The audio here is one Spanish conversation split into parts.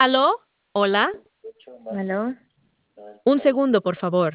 ¿Aló? ¿Hola? ¿Aló? Un segundo, por favor.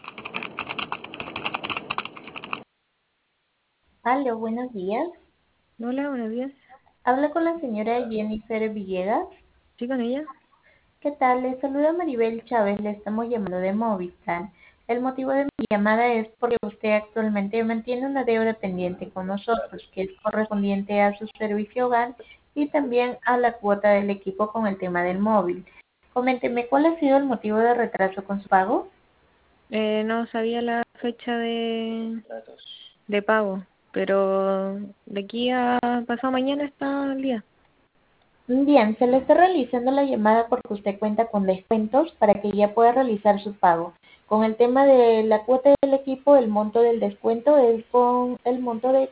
Aló, buenos días. Hola, buenos días. Habla con la señora Jennifer Villegas. ¿Sí con ella? ¿Qué tal? Le saluda Maribel Chávez. Le estamos llamando de Movistar. El motivo de mi llamada es porque usted actualmente mantiene una deuda pendiente con nosotros, que es correspondiente a su servicio hogar y también a la cuota del equipo con el tema del móvil. Coménteme, ¿cuál ha sido el motivo de retraso con su pago? No sabía la fecha de pago, pero de aquí a pasado mañana está el día. Bien, se le está realizando la llamada porque usted cuenta con descuentos para que ya pueda realizar su pago. Con el tema de la cuota del equipo, el monto del descuento es con el monto de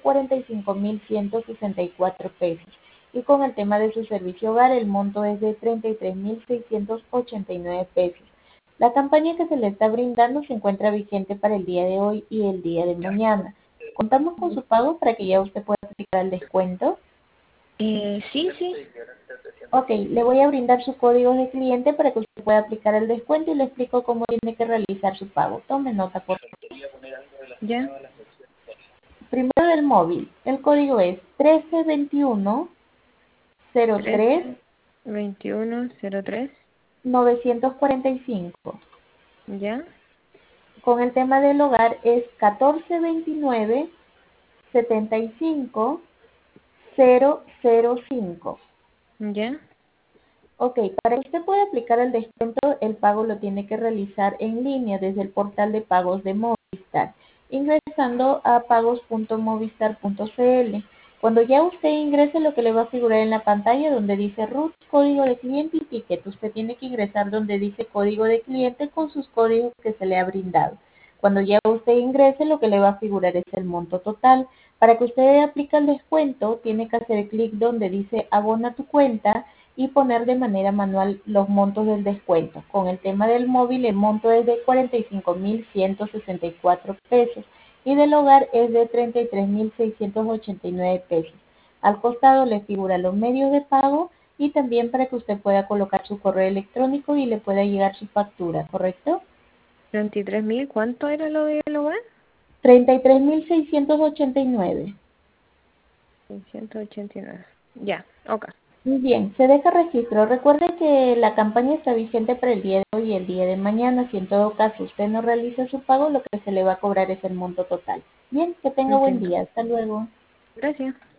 45.164 pesos. Y con el tema de su servicio hogar, el monto es de 33.689 pesos. La campaña que se le está brindando se encuentra vigente para el día de hoy y el día de mañana. Contamos con su pago para que ya usted pueda aplicar el descuento. Sí, sí. Ok, le voy a brindar su código de cliente para que usted pueda aplicar el descuento y le explico cómo tiene que realizar su pago. Tome nota, por favor. ¿Ya? Primero del móvil. El código es 1321 03 13-21-03. 945. ¿Ya? Con el tema del hogar es 1429 75 005. ¿Ya? Ok, para que usted pueda aplicar el descuento, el pago lo tiene que realizar en línea desde el portal de pagos de Movistar, ingresando a pagos.movistar.cl. Cuando ya usted ingrese, lo que le va a figurar en la pantalla donde dice RUT, código de cliente y ticket, usted tiene que ingresar donde dice código de cliente con sus códigos que se le ha brindado. Cuando ya usted ingrese, lo que le va a figurar es el monto total. Para que usted aplique el descuento, tiene que hacer clic donde dice abona tu cuenta y poner de manera manual los montos del descuento. Con el tema del móvil, el monto es de 45.164 pesos y del hogar es de 33.689 pesos. Al costado le figura los medios de pago y también para que usted pueda colocar su correo electrónico y le pueda llegar su factura, ¿correcto? 33.000, ¿cuánto era lo del hogar? 33.689. 689. Ya, ok. Bien, se deja registro. Recuerde que la campaña está vigente para el día de hoy y el día de mañana. Si en todo caso usted no realiza su pago, lo que se le va a cobrar es el monto total. Bien, que tenga buen Entiendo. día. Hasta luego. Gracias.